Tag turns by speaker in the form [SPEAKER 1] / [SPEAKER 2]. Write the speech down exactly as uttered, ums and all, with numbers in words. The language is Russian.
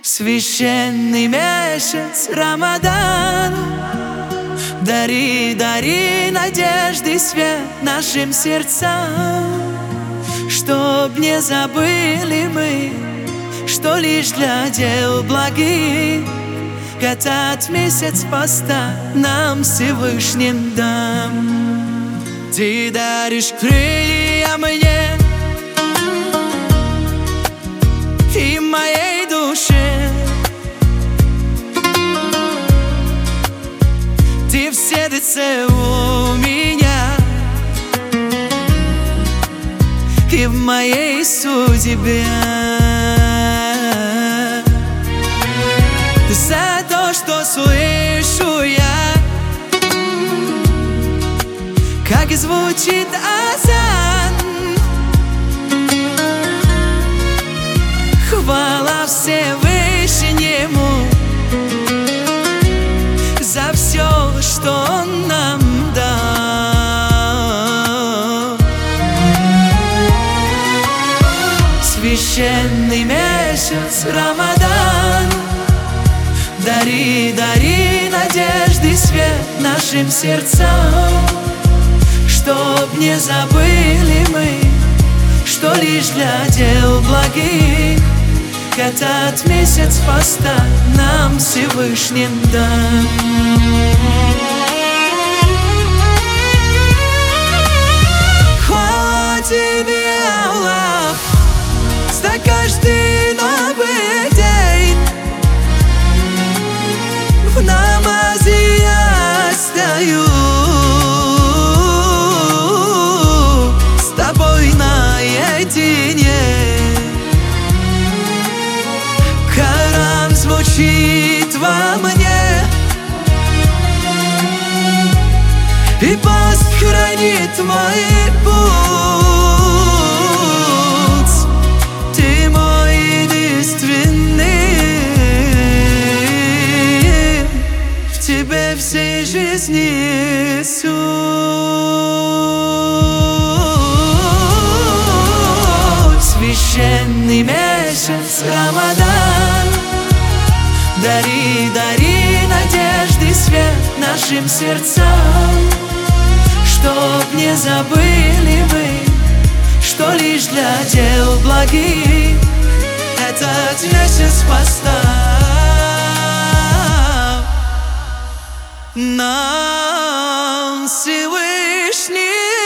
[SPEAKER 1] Священный месяц Рамадан, дари, дари надежды свет нашим сердцам, чтоб не забыли мы, что лишь для дел благих этот месяц поста нам Всевышним дам. Ты даришь крылья мне и моей душе, ты в сердце у меня и в моей судьбе. За то, что слышу я, как звучит азан, хвала Всевышнему за все, что Он нам дал. Священный месяц Рамадан, дари, дари надежды свет нашим сердцам, чтоб не забыли мы, что лишь для дел благих этот месяц поста нам Всевышним дан. Хвала Тебе, Аллах, за каждый новый день. В намазе я стою с Тобой наедине. Коран звучит во мне, и пост хранит мой путь. Ты мой единственный, в Тебе всей жизни суть. Священный месяц Рамадан, дари, дари надежды свет нашим сердцам, чтоб не забыли мы, что лишь для дел благих этот месяц поста нам Всевышний